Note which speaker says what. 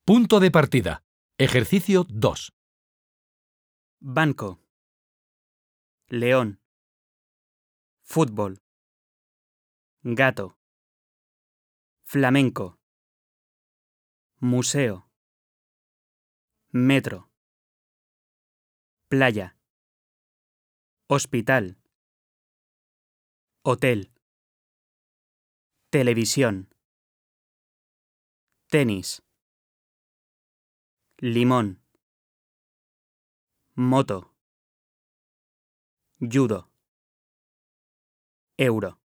Speaker 1: Punto de partida. Ejercicio 2.
Speaker 2: Banco. León. Fútbol. Gato. Flamenco. Museo. Metro. Playa. Hospital. Hotel. Televisión. Tenis. Limón. Moto. Judo. Euro.